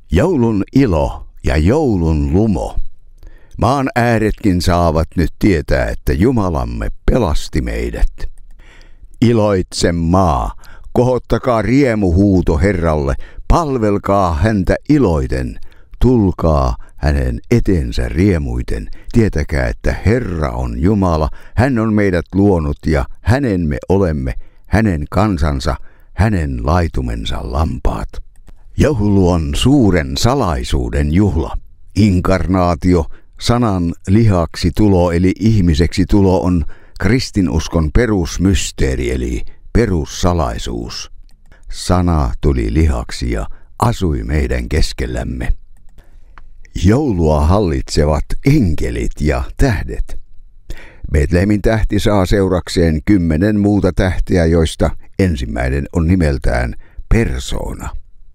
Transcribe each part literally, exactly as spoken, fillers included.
Joulun ilo ja joulun lumo. Maan ääretkin saavat nyt tietää, että Jumalamme pelasti meidät. Iloitse maa, kohottakaa riemuhuuto Herralle, palvelkaa häntä iloiten, tulkaa hänen etensä riemuiten. Tietäkää, että Herra on Jumala, hän on meidät luonut ja hänen me olemme, hänen kansansa, hänen laitumensa lampaat. Joulu on suuren salaisuuden juhla. Inkarnaatio, sanan lihaksi tulo eli ihmiseksi tulo on kristinuskon perusmysteeri eli perussalaisuus. Sana tuli lihaksi ja asui meidän keskellämme. Joulua hallitsevat enkelit ja tähdet. Betlehemin tähti saa seurakseen kymmenen muuta tähteä, joista ensimmäinen on nimeltään persoona.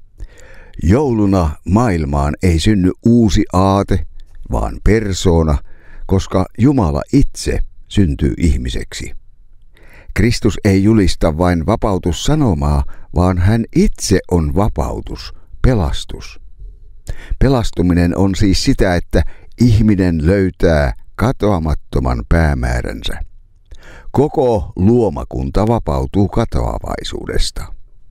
Jouluna maailmaan ei synny uusi aate, vaan persoona, koska Jumala itse syntyy ihmiseksi. Kristus ei julista vain vapautussanomaa, vaan hän itse on vapautus, pelastus. Pelastuminen on siis sitä, että ihminen löytää katoamattoman päämääränsä. Koko luomakunta vapautuu katoavaisuudesta.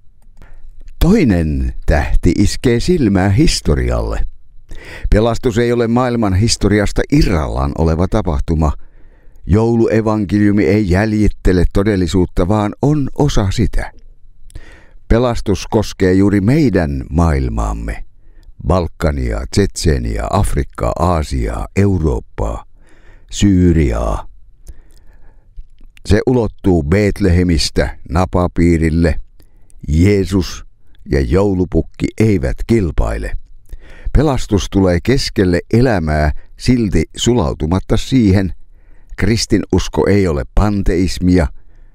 Toinen tähti iskee silmää historialle. Pelastus ei ole maailman historiasta irrallaan oleva tapahtuma. Jouluevankeliumi ei jäljittele todellisuutta, vaan on osa sitä. Pelastus koskee juuri meidän maailmaamme. Balkania, Tsetseeniä, Afrikkaa, Aasiaa, Eurooppaa, Syyriaa. Se ulottuu Betlehemistä napapiirille. Jeesus ja joulupukki eivät kilpaile. Pelastus tulee keskelle elämää silti sulautumatta siihen. Kristinusko ei ole panteismia.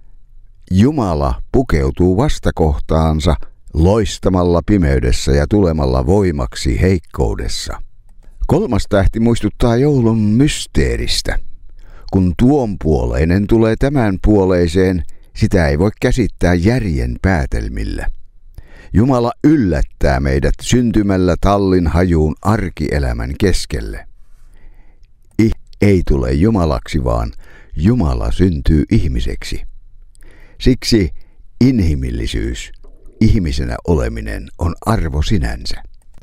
Jumala pukeutuu vastakohtaansa loistamalla pimeydessä ja tulemalla voimaksi heikkoudessa. Kolmas tähti muistuttaa joulun mysteeristä. Kun tuonpuoleinen tulee tämän puoleiseen, sitä ei voi käsittää järjen päätelmillä. Jumala yllättää meidät syntymällä tallin hajuun arkielämän keskelle. I ei tule Jumalaksi, vaan Jumala syntyy ihmiseksi. Siksi inhimillisyys, ihmisenä oleminen on arvo sinänsä.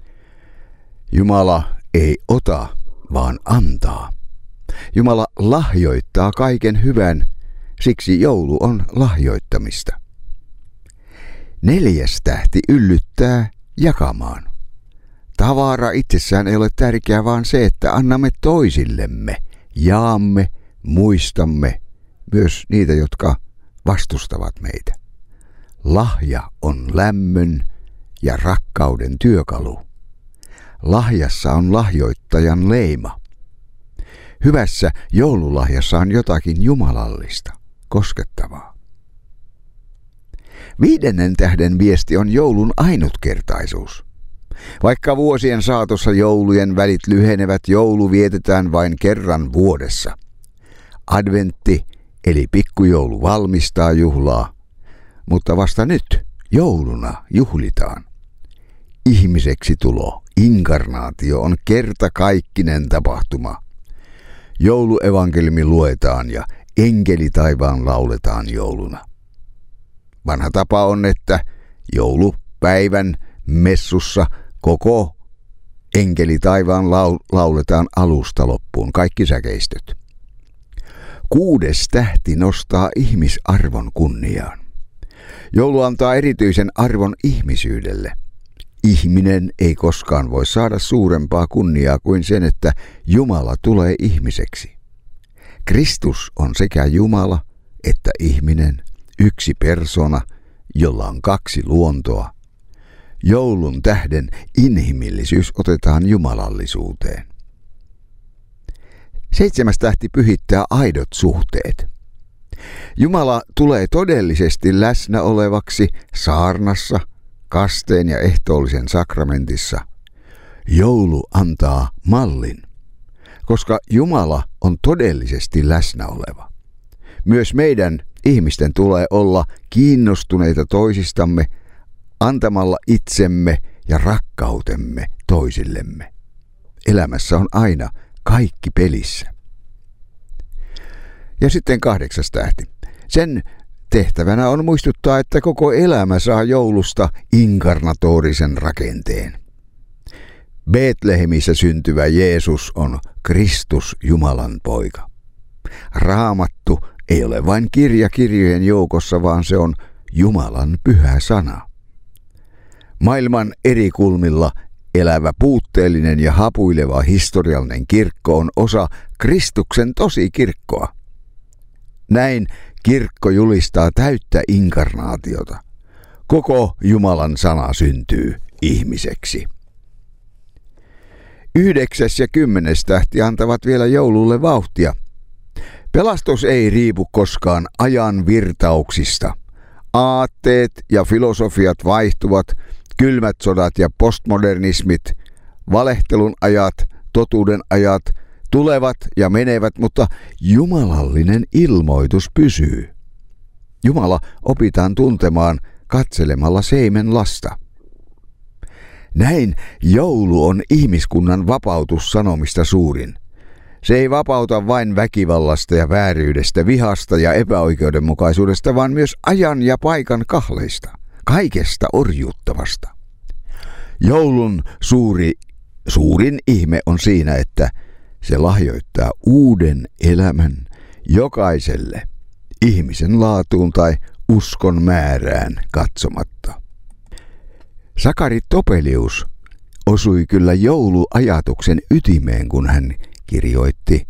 Jumala ei ota, vaan antaa. Jumala lahjoittaa kaiken hyvän, siksi joulu on lahjoittamista. Neljäs tähti yllyttää jakamaan. Tavara itsessään ei ole tärkeää, vaan se, että annamme toisillemme, jaamme, muistamme myös niitä, jotka vastustavat meitä. Lahja on lämmön ja rakkauden työkalu. Lahjassa on lahjoittajan leima. Hyvässä joululahjassa on jotakin jumalallista, koskettavaa. Viidennen tähden viesti on joulun ainutkertaisuus. Vaikka vuosien saatossa joulujen välit lyhenevät, joulu vietetään vain kerran vuodessa. Adventti eli pikkujoulu valmistaa juhlaa, mutta vasta nyt jouluna juhlitaan. Ihmiseksi tulo, inkarnaatio on kertakaikkinen tapahtuma. Jouluevankeliumi luetaan ja enkeli taivaan lauletaan jouluna. Vanha tapa on, että joulupäivän messussa koko enkeli taivaan lauletaan alusta loppuun, kaikki säkeistöt. Kuudes tähti nostaa ihmisarvon kunniaan. Joulu antaa erityisen arvon ihmisyydelle. Ihminen ei koskaan voi saada suurempaa kunniaa kuin sen, että Jumala tulee ihmiseksi. Kristus on sekä Jumala että ihminen, yksi persona, jolla on kaksi luontoa. Joulun tähden inhimillisyys otetaan jumalallisuuteen. Seitsemäs tähti pyhittää aidot suhteet. Jumala tulee todellisesti läsnä olevaksi saarnassa, kasteen ja ehtoollisen sakramentissa. Joulu antaa mallin, koska Jumala on todellisesti läsnä oleva. Myös meidän ihmisten tulee olla kiinnostuneita toisistamme antamalla itsemme ja rakkautemme toisillemme. Elämässä on aina kaikki pelissä. Ja sitten kahdeksas tähti. Sen tehtävänä on muistuttaa, että koko elämä saa joulusta inkarnatorisen rakenteen. Betlehemissä syntyvä Jeesus on Kristus, Jumalan poika. Raamattu ei ole vain kirja kirjojen joukossa, vaan se on Jumalan pyhä sana. Maailman eri kulmilla elävä puutteellinen ja hapuileva historiallinen kirkko on osa Kristuksen tosikirkkoa. Näin kirkko julistaa täyttä inkarnaatiota. Koko Jumalan sana syntyy ihmiseksi. Yhdeksäs ja kymmenes tähti antavat vielä joululle vauhtia. Pelastus ei riipu koskaan ajan virtauksista. Aatteet ja filosofiat vaihtuvat, kylmät sodat ja postmodernismit, valehtelun ajat, totuuden ajat tulevat ja menevät, mutta jumalallinen ilmoitus pysyy. Jumala opitaan tuntemaan katselemalla seimen lasta. Näin joulu on ihmiskunnan vapautussanomista suurin. Se ei vapauta vain väkivallasta ja vääryydestä, vihasta ja epäoikeudenmukaisuudesta, vaan myös ajan ja paikan kahleista, kaikesta orjuuttavasta. Joulun suuri, suurin ihme on siinä, että se lahjoittaa uuden elämän jokaiselle ihmisen laatuun tai uskon määrään katsomatta. Sakari Topelius osui kyllä jouluajatuksen ytimeen, kun hän kirjoitti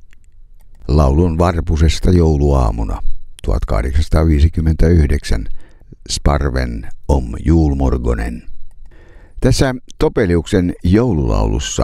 laulun Varpusesta jouluaamuna tuhatkahdeksansataaviisikymmentäyhdeksän Sparven om julmorgonen. Tässä Topeliuksen joululaulussa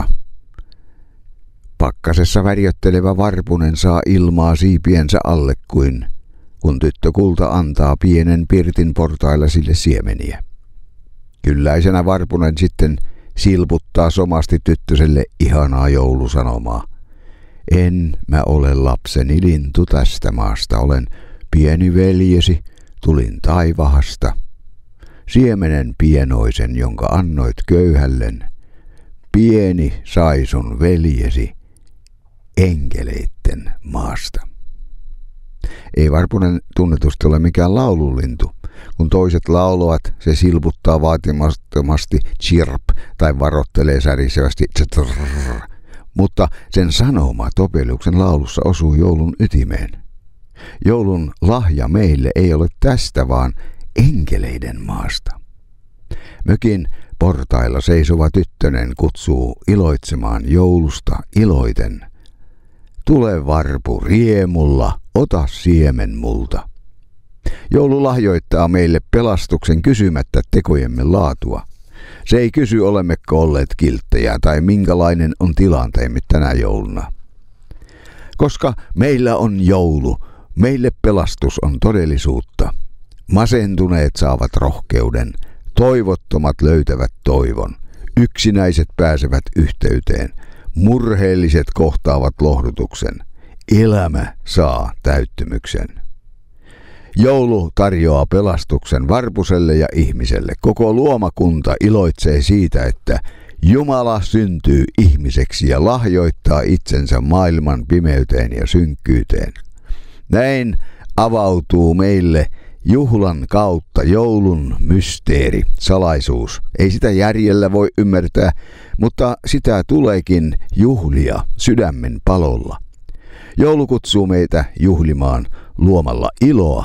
pakkasessa värjöttelevä varpunen saa ilmaa siipiensä alle kuin kun tyttö Kulta antaa pienen pirtin portailla sille siemeniä. Kylläisenä varpunen sitten silputtaa somasti tyttöselle ihanaa joulusanomaa. En mä ole lapseni lintu tästä maasta, olen pieni veljesi, tulin taivahasta. Siemenen pienoisen, jonka annoit köyhällen, pieni sai sun veljesi enkeleitten maasta. Ei varpunen tunnetusti ole mikään laululintu. Kun toiset laulavat, se silputtaa vaatimattomasti chirp tai varottelee särisevästi tstrrr. Mutta sen sanoma Topeliuksen laulussa osuu joulun ytimeen. Joulun lahja meille ei ole tästä, vaan enkeleiden maasta. Mökin portailla seisova tyttönen kutsuu iloitsemaan joulusta iloiten. Tule varpu riemulla, ota siemen multa. Joulu lahjoittaa meille pelastuksen kysymättä tekojemme laatua. Se ei kysy, olemmeko olleet kilttejä tai minkälainen on tilanteemme tänä jouluna. Koska meillä on joulu, meille pelastus on todellisuutta. Masentuneet saavat rohkeuden, toivottomat löytävät toivon, yksinäiset pääsevät yhteyteen, murheelliset kohtaavat lohdutuksen, elämä saa täyttymyksen. Joulu tarjoaa pelastuksen varpuselle ja ihmiselle. Koko luomakunta iloitsee siitä, että Jumala syntyy ihmiseksi ja lahjoittaa itsensä maailman pimeyteen ja synkkyyteen. Näin avautuu meille juhlan kautta joulun mysteeri, salaisuus. Ei sitä järjellä voi ymmärtää, mutta sitä tuleekin juhlia sydämen palolla. Joulu kutsuu meitä juhlimaan luomalla iloa.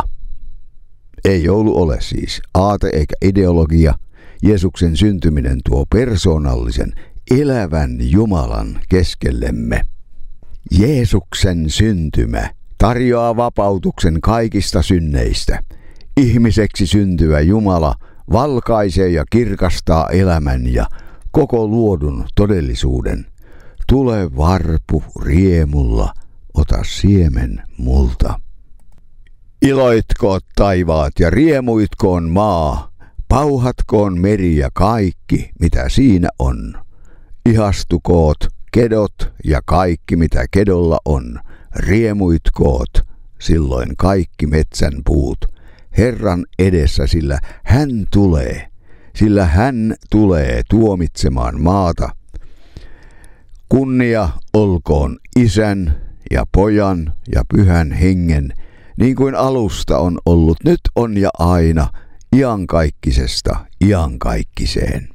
Ei joulu ole siis aate eikä ideologia. Jeesuksen syntyminen tuo persoonallisen, elävän Jumalan keskellemme. Jeesuksen syntymä tarjoaa vapautuksen kaikista synneistä. Ihmiseksi syntyvä Jumala valkaisee ja kirkastaa elämän ja koko luodun todellisuuden. Tule varpu riemulla, ota siemen multa. Iloitkoon taivaat ja riemuitkoon maa, pauhatkoon meri ja kaikki, mitä siinä on. Ihastukoot kedot ja kaikki, mitä kedolla on. Riemuitkoot silloin kaikki metsän puut Herran edessä, sillä hän tulee. sillä hän tulee tuomitsemaan maata. Kunnia olkoon Isän ja Pojan ja Pyhän Hengen, niin kuin alusta on ollut, nyt on ja aina, iankaikkisesta iankaikkiseen.